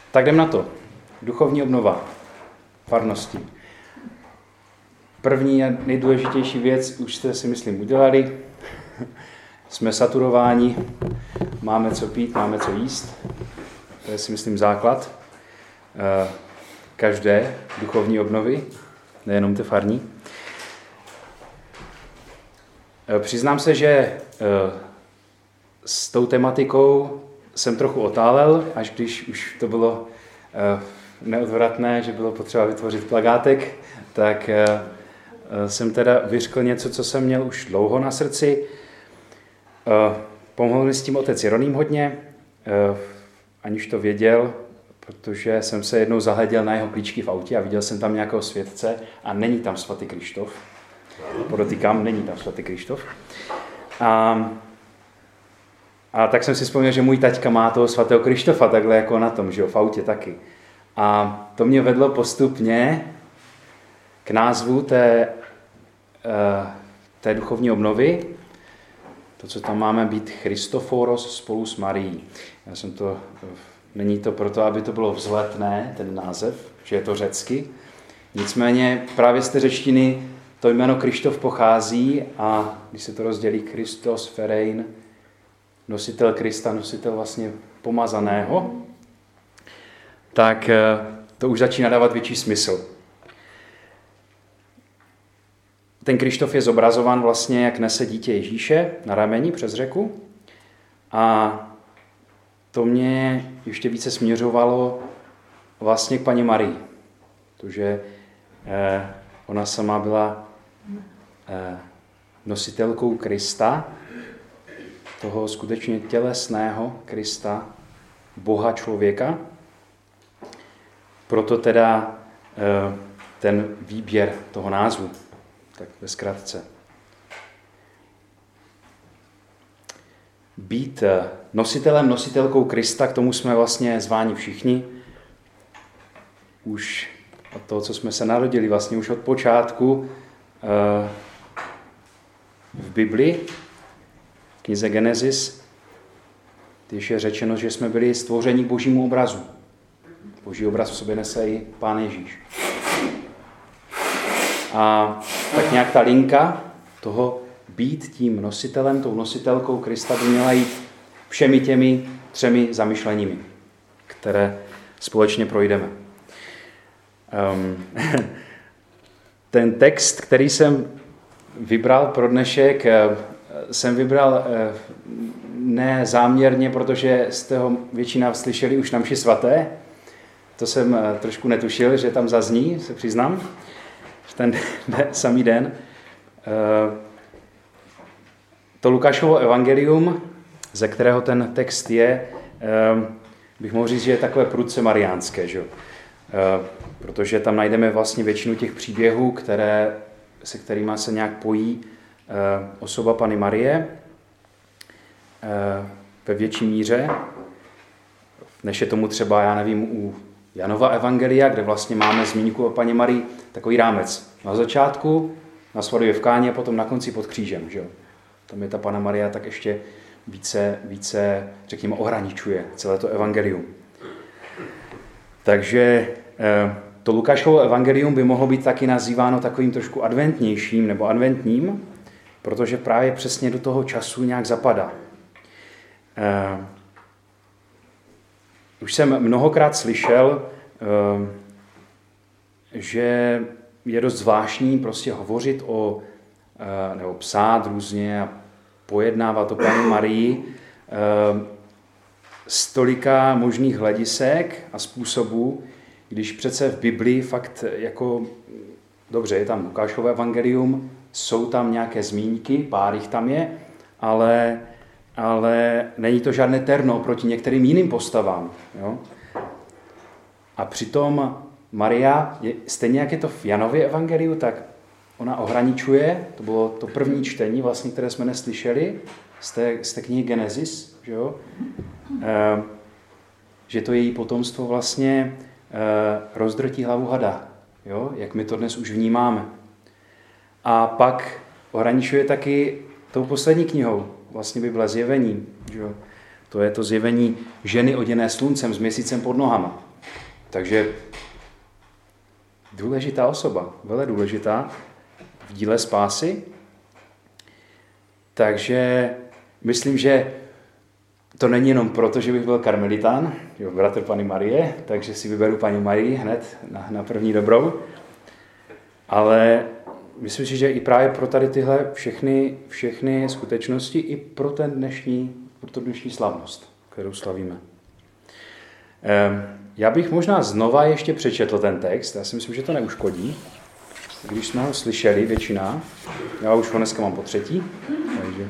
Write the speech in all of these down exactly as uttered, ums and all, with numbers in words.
Tak jdem na to. Duchovní obnova farnosti. První a nejdůležitější věc už jste si myslím udělali. Jsme saturováni, máme co pít, máme co jíst. To je si myslím základ každé duchovní obnovy, nejenom té farní. Přiznám se, že s tou tematikou jsem trochu otálel, až když už to bylo neodvratné, že bylo potřeba vytvořit plakátek, tak jsem teda vyřkl něco, co jsem měl už dlouho na srdci. Pomohl mi s tím otec Jeroným hodně, aniž to věděl, protože jsem se jednou zahleděl na jeho klíčky v autě a viděl jsem tam nějakého světce a není tam svatý Krištof. Podotýkám, není tam svatý Krištof. A, a tak jsem si vzpomněl, že můj taťka má toho svatého Krištofa takhle jako na tom, že jo, v autě taky. A to mě vedlo postupně k názvu té, té duchovní obnovy. To, co tam máme, být Christoforos spolu s Marií. Já jsem to, není to proto, aby to bylo vzletné, ten název, že je to řecky. Nicméně právě z té řečtiny to jméno Krištof pochází a když se to rozdělí Christos, Ferein, nositel Krista, nositel vlastně pomazaného, tak to už začíná dávat větší smysl. Ten Krištof je zobrazován vlastně, jak nese dítě Ježíše na rameni přes řeku a to mě ještě více směřovalo vlastně k paní Marii, protože eh, ona sama byla eh, nositelkou Krista, toho skutečně tělesného Krista, Boha člověka. Proto teda eh, ten výběr toho názvu. Tak ve zkratce. Být nositelem, nositelkou Krista, k tomu jsme vlastně zváni všichni. Už od toho, co jsme se narodili, vlastně už od počátku v Bibli, v knize Genesis, když je řečeno, že jsme byli stvořeni k božímu obrazu. Boží obraz v sobě nese i Pán Ježíš. A tak nějak ta linka toho být tím nositelem, tou nositelkou Krista by měla jít všemi těmi třemi zamyšleními, které společně projdeme. Um, ten text, který jsem vybral pro dnešek, jsem vybral ne záměrně, protože jste ho většina slyšeli už na mši svaté. To jsem trošku netušil, že tam zazní, se přiznám. Ten samý den. To Lukášovo evangelium, ze kterého ten text je, bych mohl říct, že je takové prudce mariánské, že? Protože tam najdeme vlastně většinu těch příběhů, které, se kterými se nějak pojí osoba Panny Marie ve větší míře, než je tomu třeba, já nevím, u Janova evangelia, kde vlastně máme zmínku o Panně Marii, takový rámec. Na začátku, na svatbě v Káně a potom na konci pod křížem. Že? Tam je ta Panna Maria tak ještě více, více, řekněme, ohraničuje celé to evangelium. Takže to Lukášovo evangelium by mohlo být taky nazýváno takovým trošku adventnějším nebo adventním, protože právě přesně do toho času nějak zapadá. Už jsem mnohokrát slyšel, že je dost zvláštní prostě hovořit o, nebo psát různě a pojednávat o Panně Marii z tolika možných hledisek a způsobů, když přece v Biblii fakt jako, dobře, je tam Lukášovo evangelium, jsou tam nějaké zmínky, pár jich tam je, ale ale není to žádné terno proti některým jiným postavám. Jo? A přitom Maria, je, stejně jak je to v Janově evangeliu, tak ona ohraničuje, to bylo to první čtení, vlastně, které jsme neslyšeli, z té, z té knihy Genesis, že, jo? E, že to její potomstvo vlastně e, rozdrtí hlavu hada, jo? Jak my to dnes už vnímáme. A pak ohraničuje taky tou poslední knihou, vlastně Bible Zjevení. Že? To je to zjevení ženy oděné sluncem s měsícem pod nohama. Takže důležitá osoba, velmi důležitá v díle spásy. Takže myslím, že to není jenom proto, že bych byl karmelitán, jo, bratr Panny Marie, takže si vyberu paní Marii hned na, na první dobrou. Ale myslím si, že i právě pro tady tyhle všechny, všechny skutečnosti, i pro, ten dnešní, pro tu dnešní slavnost, kterou slavíme. Já bych možná znova ještě přečetl ten text, já si myslím, že to neuškodí, když jsme ho slyšeli, většina. Já už ho dneska mám po třetí. Takže.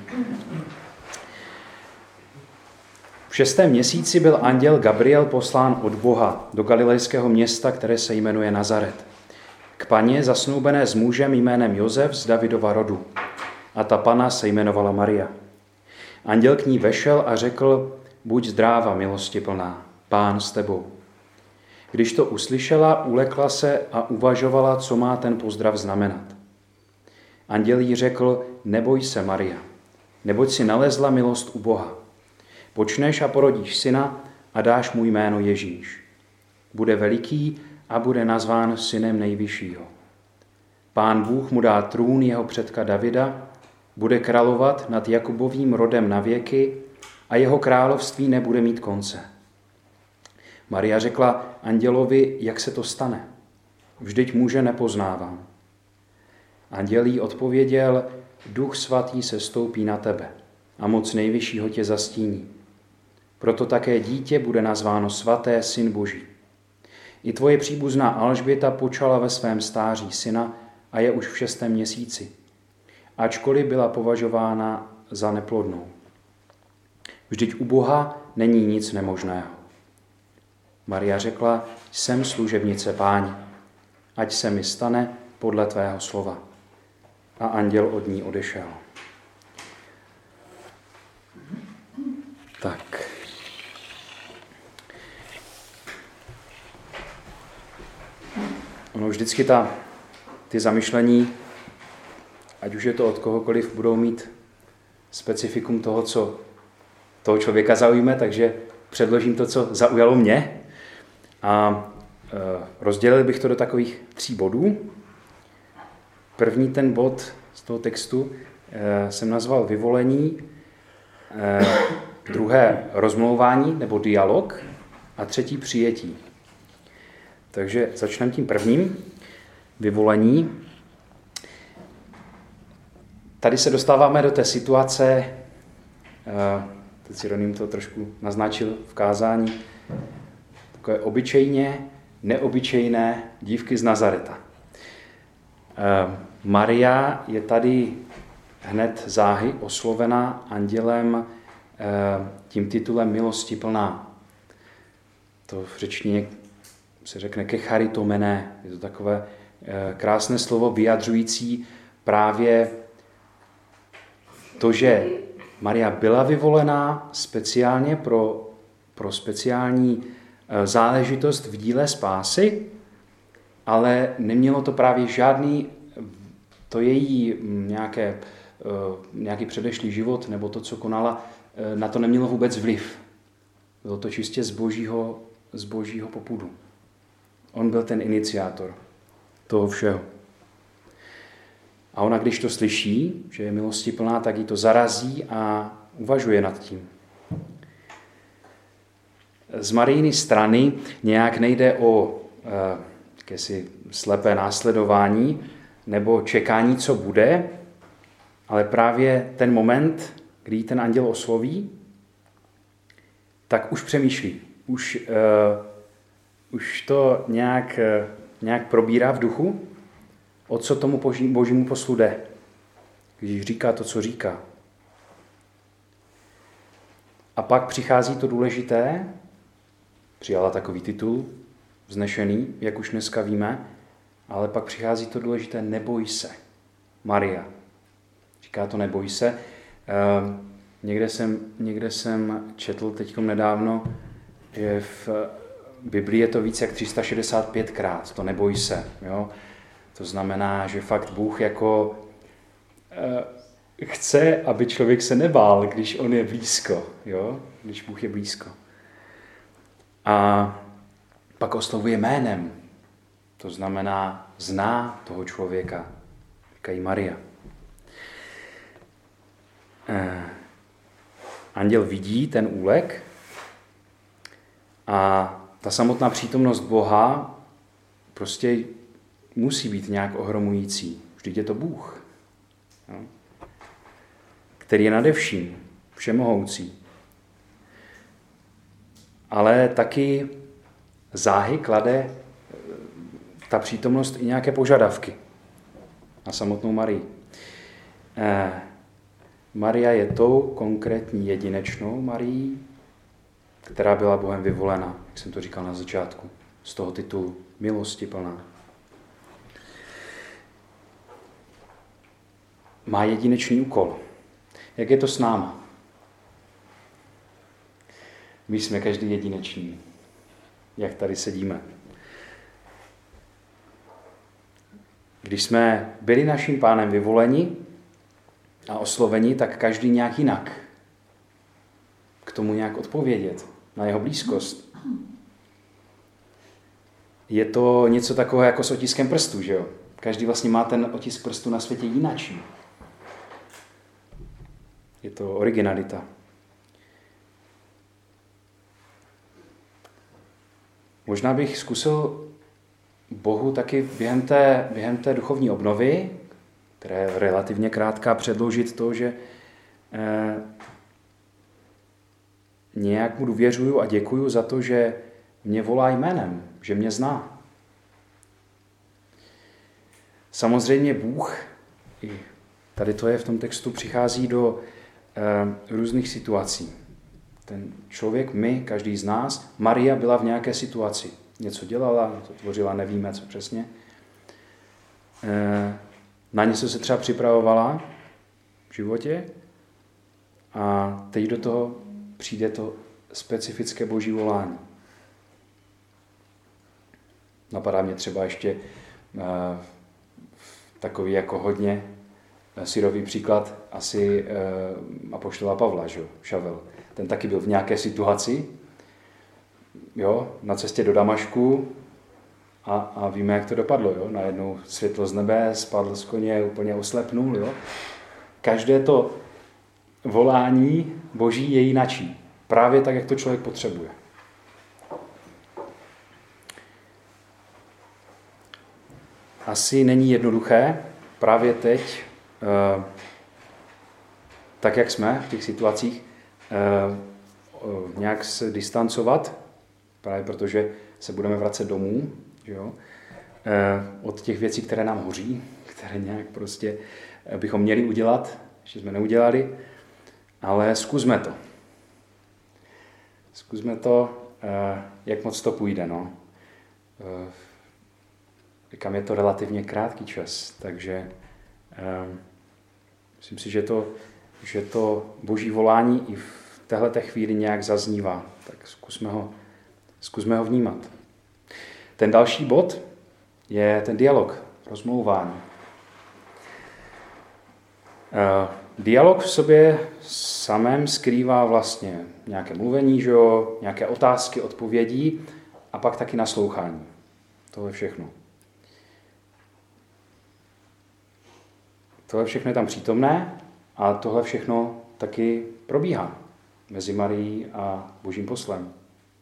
V šestém měsíci byl anděl Gabriel poslán od Boha do galilejského města, které se jmenuje Nazaret, k paně zasnoubené s mužem jménem Josef z Davidova rodu. A ta pana se jmenovala Maria. Anděl k ní vešel a řekl: buď zdráva, milostiplná, Pán s tebou. Když to uslyšela, ulekla se a uvažovala, co má ten pozdrav znamenat. Anděl jí řekl: neboj se, Maria, neboť si nalezla milost u Boha. Počneš a porodíš syna a dáš mu jméno Ježíš. Bude veliký a bude nazván synem nejvyššího. Pán Bůh mu dá trůn jeho předka Davida, bude královat nad Jakubovým rodem na věky a jeho království nebude mít konce. Maria řekla andělovi: jak se to stane? Vždyť muže nepoznávám. Anděl jí odpověděl: Duch svatý sestoupí na tebe a moc nejvyššího tě zastíní. Proto také dítě bude nazváno svaté, syn Boží. I tvoje příbuzná Alžběta počala ve svém stáří syna a je už v šestém měsíci, ačkoliv byla považována za neplodnou. Vždyť u Boha není nic nemožného. Maria řekla: jsem služebnice Páni, ať se mi stane podle tvého slova. A anděl od ní odešel. Tak. Ono vždycky ta, ty zamyšlení, ať už je to od kohokoliv, budou mít specifikum toho, co toho člověka zaujme, takže předložím to, co zaujalo mě. A e, rozdělil bych to do takových tří bodů. První ten bod z toho textu e, jsem nazval vyvolení, e, druhé rozmlouvání nebo dialog a třetí přijetí. Takže začneme tím prvním, vyvolení. Tady se dostáváme do té situace, e, teď si Roním to trošku naznačil v kázání, takové obyčejně neobyčejné dívky z Nazareta. Maria je tady hned záhy oslovena andělem tím titulem milostiplná. To v řečtině se řekne kecharitomene. Je to takové krásné slovo vyjadřující právě to, že Maria byla vyvolená speciálně pro, pro speciální záležitost v díle spásy, ale nemělo to právě žádný, to její nějaké, nějaký předešlý život nebo to, co konala, na to nemělo vůbec vliv. Bylo to čistě z božího, z božího popudu. On byl ten iniciátor toho všeho. A ona, když to slyší, že je milostiplná, tak jí to zarazí a uvažuje nad tím. Z Marijiny strany nějak nejde o eh, jakési slepé následování nebo čekání, co bude, ale právě ten moment, kdy ten anděl osloví, tak už přemýšlí. Už, eh, už to nějak, eh, nějak probírá v duchu, o co tomu boží, božímu poslu jde, když říká to, co říká. A pak přichází to důležité, přijala takový titul, vznešený, jak už dneska víme, ale pak přichází to důležité, neboj se, Maria. Říká to neboj se. E, někde, jsem, někde jsem četl teďkom nedávno, že v Biblii je to víc jak tři sta šedesát pět krát, to neboj se. Jo? To znamená, že fakt Bůh jako e, chce, aby člověk se nebál, když on je blízko, jo? Když Bůh je blízko. A pak oslovuje jménem. To znamená, zná toho člověka, říkají Maria. Anděl vidí ten úlek a ta samotná přítomnost Boha prostě musí být nějak ohromující. Vždyť je to Bůh, no, který je nade vším, všemohoucí. Ale taky záhy klade ta přítomnost i nějaké požadavky na samotnou Marii. Eh, Maria je tou konkrétní jedinečnou Marií, která byla Bohem vyvolena, jak jsem to říkal na začátku, z toho titulu milosti plná. Má jedinečný úkol. Jak je to s náma? My jsme každý jedinečný, jak tady sedíme. Když jsme byli naším Pánem vyvoleni a osloveni, tak každý nějak jinak k tomu nějak odpovědět, na jeho blízkost. Je to něco takového jako s otiskem prstu, že jo? Každý vlastně má ten otisk prstu na světě jinačí. Je to originalita. Možná bych zkusil Bohu taky během té, během té duchovní obnovy, která je relativně krátká, předložit to, že eh, nějak mu důvěřuju a děkuju za to, že mě volá jménem, že mě zná. Samozřejmě Bůh, i tady to je v tom textu, přichází do eh, různých situací. Ten člověk, my, každý z nás, Maria byla v nějaké situaci. Něco dělala, něco tvořila, nevíme, co přesně. Eh, na něco se třeba připravovala v životě a teď do toho přijde to specifické boží volání. Napadá mě třeba ještě eh, takový jako hodně syrový příklad asi eh, apoštola Pavla, že? Šavel. Ten taky byl v nějaké situaci, jo, na cestě do Damašku a, a víme, jak to dopadlo. Jo? Najednou světlo z nebe, spadl z koně, úplně oslepnul. Jo? Každé to volání boží je jinačí. Právě tak, jak to člověk potřebuje. Asi není jednoduché právě teď, eh, tak jak jsme v těch situacích, eh, nějak se distancovat, právě protože se budeme vracet domů, že jo? Eh, od těch věcí, které nám hoří, které nějak prostě bychom měli udělat, ještě jsme neudělali, ale zkusme to. Zkusme to, eh, jak moc to půjde. No. Eh, říkám, je to relativně krátký čas, takže eh, myslím si, že to, že to boží volání i v téhleté chvíli nějak zaznívá. Tak zkusme ho, zkusme ho vnímat. Ten další bod je ten dialog, rozmlouvání. Uh, dialog v sobě samém skrývá vlastně nějaké mluvení, že jo, nějaké otázky, odpovědí a pak taky naslouchání. Tohle všechno. Tohle všechno je tam přítomné a tohle všechno taky probíhá mezi Marií a božím poslem.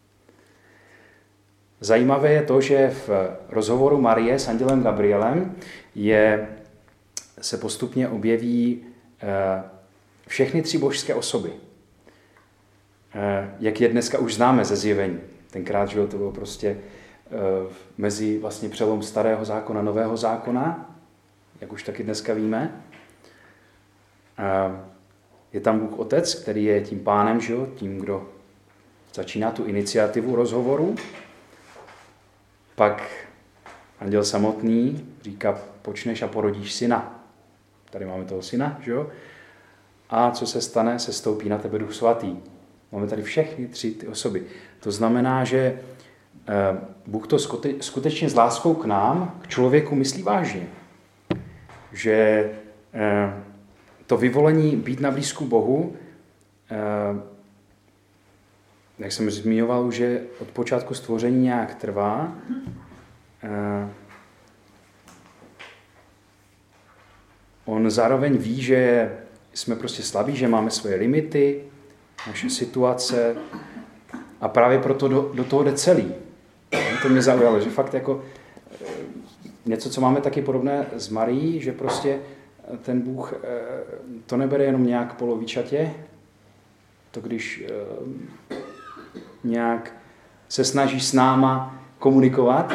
Zajímavé je to, že v rozhovoru Marie s andělem Gabrielem je, se postupně objeví eh, všechny tři božské osoby. Eh, jak je dneska už známe ze zjevení. Tenkrát, že to bylo prostě eh, mezi vlastně přelom starého zákona, nového zákona, jak už taky dneska víme. Eh, je tam Bůh Otec, který je tím pánem, že jo, tím, kdo začíná tu iniciativu rozhovoru. Pak anděl samotný říká, počneš a porodíš syna. Tady máme toho syna, že jo? A co se stane, se stoupí na tebe Duch Svatý. Máme tady všechny tři ty osoby. To znamená, že Bůh to skutečně s láskou k nám, k člověku myslí vážně. Že to vyvolení být na blízku Bohu jak jsem zmiňoval, že od počátku stvoření nějak trvá. On zároveň ví, že jsme prostě slabí, že máme svoje limity, naše situace a právě proto do, do toho jde celý. To mě zaujalo, že fakt jako něco, co máme taky podobné s Marií, že prostě ten Bůh to nebere jenom nějak polovičatě, to když nějak se snaží s náma komunikovat,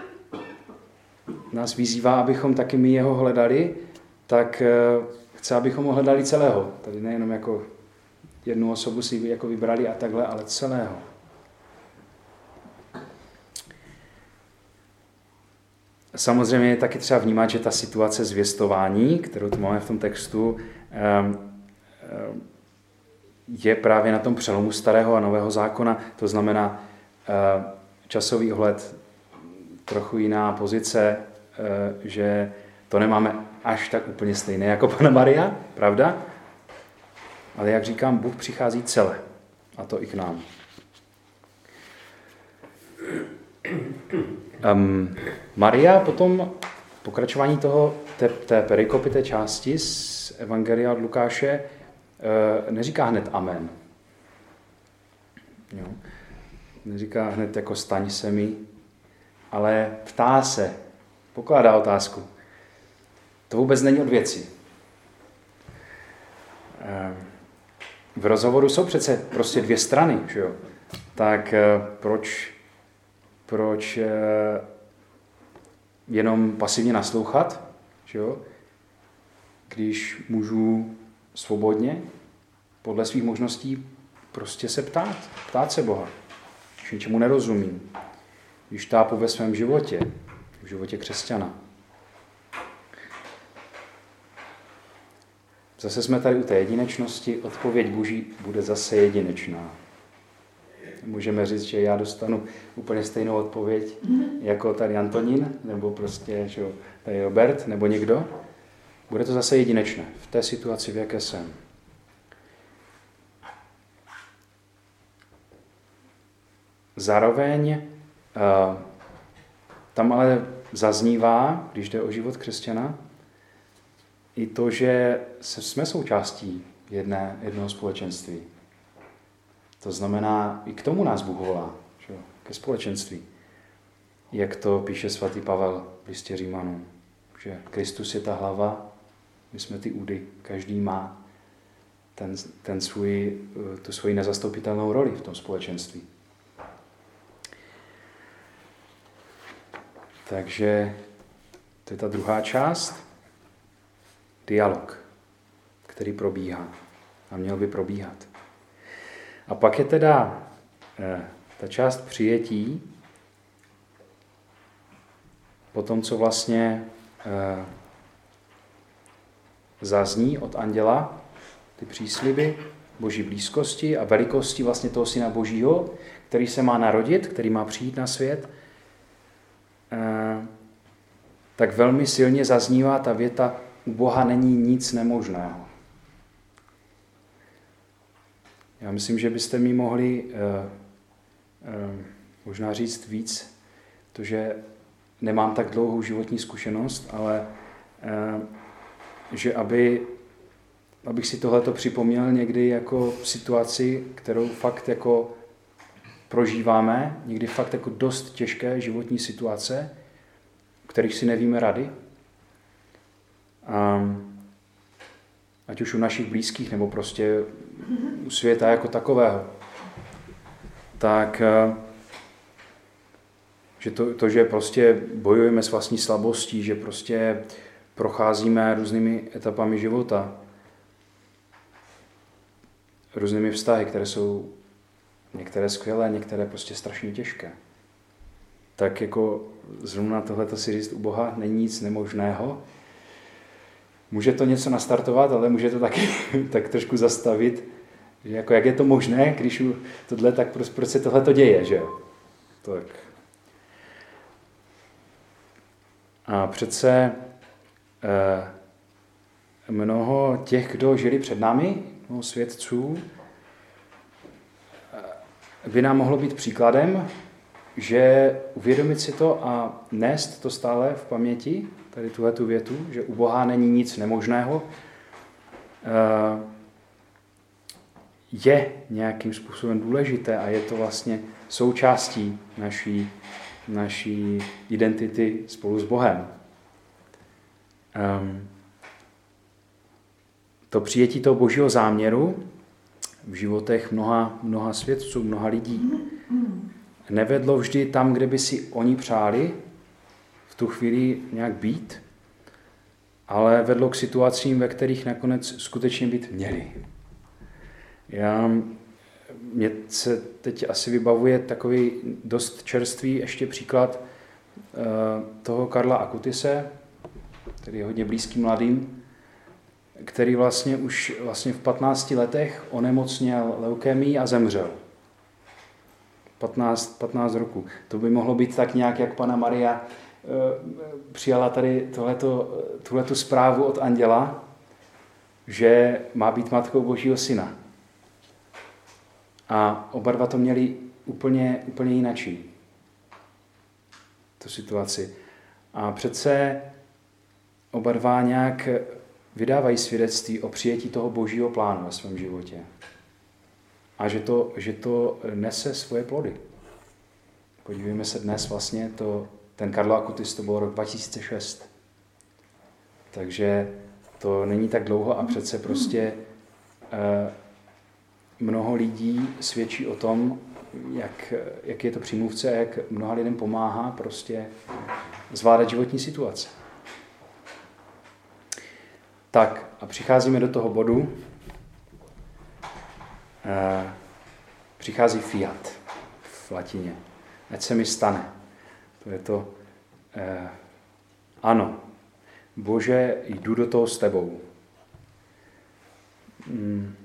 nás vyzývá, abychom taky my jeho hledali, tak chce, abychom ho hledali celého. Tady nejenom jako jednu osobu si jako vybrali a takhle, ale celého. Samozřejmě je taky třeba vnímat, že ta situace zvěstování, kterou tu máme v tom textu, je právě na tom přelomu starého a nového zákona. To znamená časový ohled, trochu jiná pozice, že to nemáme až tak úplně stejné jako Panna Maria, pravda? Ale jak říkám, Bůh přichází celé. A to i k nám. Um, Maria potom pokračování toho, té, té perikopy, té části z Evangelia od Lukáše, uh, neříká hned amen. Jo. Neříká hned jako staň se mi, ale ptá se, pokládá otázku. To vůbec není od věci. Um, v rozhovoru jsou přece prostě dvě strany, že jo? Tak uh, proč Proč jenom pasivně naslouchat, že jo? Když můžu svobodně, podle svých možností, prostě se ptát. Ptát se Boha, když ničemu nerozumím. Když tápu ve svém životě, v životě křesťana. Zase jsme tady u té jedinečnosti. Odpověď Boží bude zase jedinečná. Můžeme říct, že já dostanu úplně stejnou odpověď jako tady Antonín, nebo prostě že tady Robert, nebo někdo. Bude to zase jedinečné v té situaci, v jaké jsem. Zároveň uh, tam ale zaznívá, když jde o život křesťana, i to, že jsme součástí jedné, jednoho společenství. To znamená, i k tomu nás Bůh volá, že? Ke společenství. Jak to píše svatý Pavel v listě Římanům, že Kristus je ta hlava, my jsme ty údy, každý má ten, ten svůj, tu svoji nezastupitelnou roli v tom společenství. Takže to je ta druhá část, dialog, který probíhá a měl by probíhat. A pak je teda eh, ta část přijetí, po tom, co vlastně eh, zazní od anděla, ty přísliby Boží blízkosti a velikosti vlastně toho Syna Božího, který se má narodit, který má přijít na svět, eh, tak velmi silně zaznívá ta věta, u Boha není nic nemožného. Já myslím, že byste mi mohli uh, uh, možná říct víc, protože nemám tak dlouhou životní zkušenost, ale uh, že aby, abych si tohleto připomněl někdy jako situaci, kterou fakt jako prožíváme, někdy fakt jako dost těžké životní situace, o kterých si nevíme rady. Um, ať už u našich blízkých, nebo prostě u světa jako takového. Tak, že to, to, že prostě bojujeme s vlastní slabostí, že prostě procházíme různými etapami života, různými vztahy, které jsou některé skvělé, některé prostě strašně těžké. Tak jako zrovna tohleto si říct u Boha není nic nemožného. Může to něco nastartovat, ale může to taky tak trošku zastavit, že jako jak je to možné, když tohle, tak proč, proč se tohle děje, že jo? Tak. A přece eh, mnoho těch, kdo žili před námi, mnoho svědců, eh, by nám mohlo být příkladem, že uvědomit si to a nést to stále v paměti, tady tuhletu větu, že u Boha není nic nemožného, je nějakým způsobem důležité a je to vlastně součástí naší, naší identity spolu s Bohem. Um, to přijetí toho božího záměru v životech mnoha, mnoha svědců, mnoha lidí nevedlo vždy tam, kde by si oni přáli v tu chvíli nějak být, ale vedlo k situacím, ve kterých nakonec skutečně být měli. Já, mě se teď asi vybavuje takový dost čerstvý ještě příklad uh, toho Karla Akutise, který je hodně blízký mladým, který vlastně už vlastně v patnácti letech onemocněl leukémii a zemřel. patnáct, patnáct roků. To by mohlo být tak nějak, jak Panna Maria přijala tady tohleto, tuhletu zprávu od anděla, že má být matkou Božího syna. A oba dva to měli úplně, úplně jinačí, tu situaci. A přece oba dva nějak vydávají svědectví o přijetí toho Božího plánu ve svém životě. A že to, že to nese svoje plody. Podívejme se dnes vlastně, to, ten Karlo Acutis, to bylo rok dva tisíce šest. Takže to není tak dlouho a přece prostě eh, mnoho lidí svědčí o tom, jak, jak je to přímluvce a jak mnoha lidem pomáhá prostě zvládat životní situace. Tak a přicházíme do toho bodu. Eh, přichází fiat v latině. Ať se mi stane. To je to eh, ano. Bože, jdu do toho s tebou. Hmm.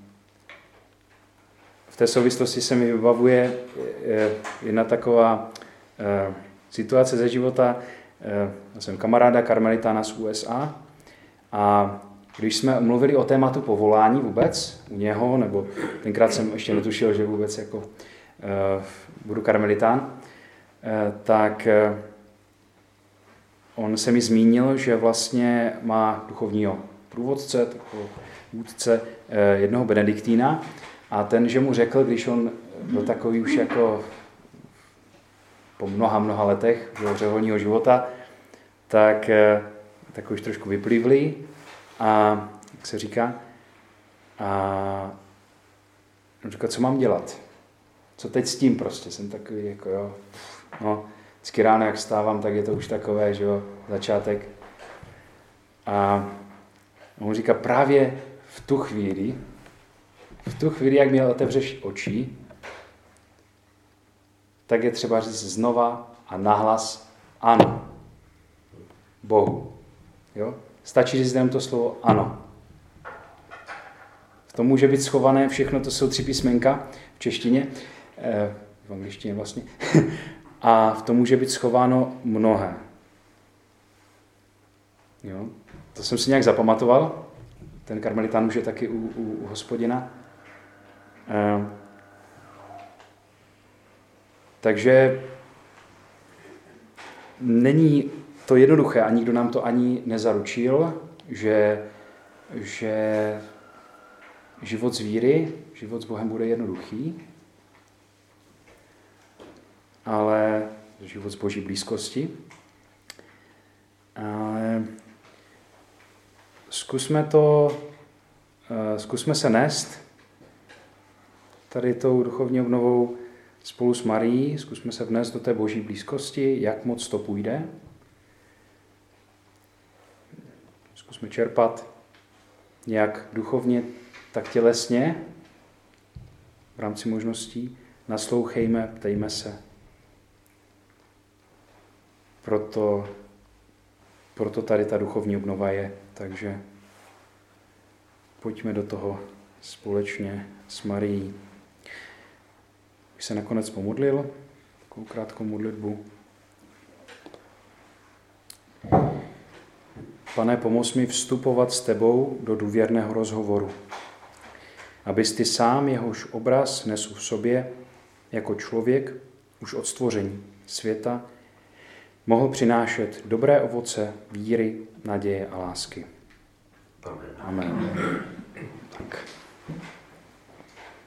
V té souvislosti se mi vybavuje eh, jedna taková eh, situace ze života. Eh, já jsem kamaráda karmelitána z U S A a když jsme mluvili o tématu povolání vůbec u něho, nebo tenkrát jsem ještě netušil, že vůbec jako uh, budu karmelitán, uh, tak uh, on se mi zmínil, že vlastně má duchovního průvodce, takového vůdce uh, jednoho benediktína a ten, že mu řekl, když on byl takový už jako po mnoha, mnoha letech řeholního života, tak, uh, tak už trošku vyplivlý, a jak se říká, a říká, co mám dělat? Co teď s tím prostě? Jsem takový, jako jo, no, vždycky ráno, jak stávám, tak je to už takové, že jo, začátek. A on říká, právě v tu chvíli, v tu chvíli, jak mi otevřeš oči, tak je třeba říct znova a nahlas ano, Bohu, jo? Stačí říct jenom to slovo ano. V tom může být schované všechno, to jsou tři písmenka v češtině, eh, v angličtině vlastně, a v tom může být schováno mnohé. Jo? To jsem si nějak zapamatoval, ten karmelitán už je taky u, u, u Hospodina. Eh, takže není to jednoduché a nikdo nám to ani nezaručil, že, že život z víry, život s Bohem bude jednoduchý, ale život z Boží blízkosti. Ale zkusme to, zkusme se nést tady tou duchovní obnovou spolu s Marií, zkusme se vnést do té Boží blízkosti, jak moc to půjde. Zkusme čerpat nějak duchovně, tak tělesně, v rámci možností. Naslouchejme, ptejme se. Proto, proto tady ta duchovní obnova je. Takže pojďme do toho společně s Marií. Bych se nakonec pomodlil, takovou krátkou modlitbu. Pane, pomoz mi vstupovat s tebou do důvěrného rozhovoru, abys ty sám, jehož obraz nesu v sobě, jako člověk už od stvoření světa mohl přinášet dobré ovoce víry, naděje a lásky. Amen. Amen.